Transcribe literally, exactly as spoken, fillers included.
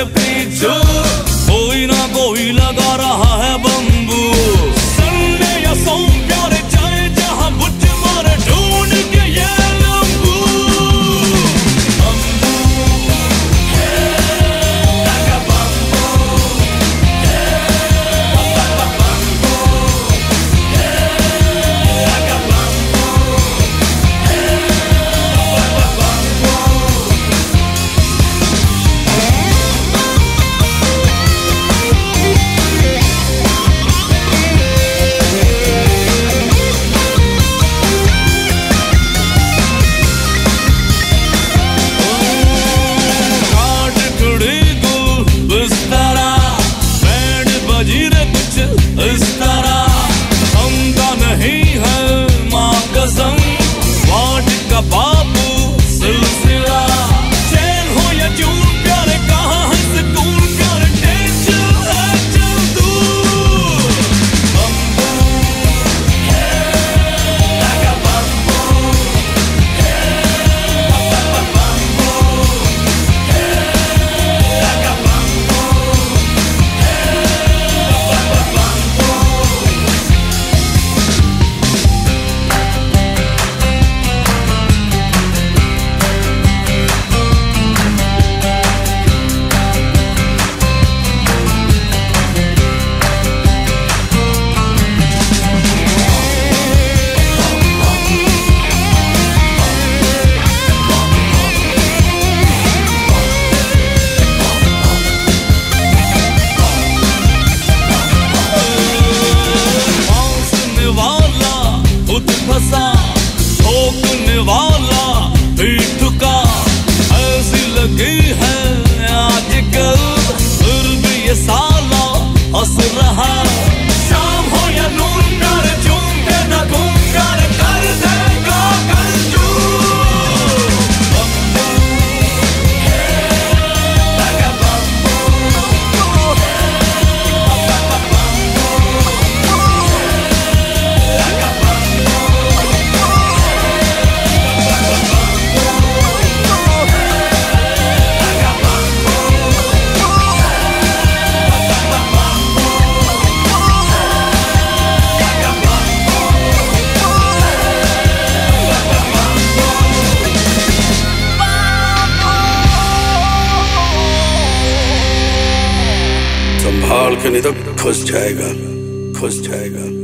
पीछे कोई ना कोई लगा रहा है बम्बू। संडे या सोम प्यारे चाहे जहां बुझ मारे ढूंढ के ये लंबू। बम्बू लगा बम्बू, बम्बू लगा बम्बू, इस तरह समझा नहीं है माँ कसम वाट का बाबू सिलसिला। चैन हो या चून प्यारे कहाँ है सुकून प्यारे टेंशन है चल दूर। बम्बू लगा बम्बू, बम्बू लगा बम्बू। ठोकने वाला पीठ का ऐसी लगी है आजकल, फिर भी ये साला हंस रहा। शाम हो या नून प्यारे झूम के न घूम प्यारे कर देगा कंजूस। बम्बू लगा बम्बू, लगा बम्बू। संभाल के नहीं तो खुश जाएगा, खुश जाएगा।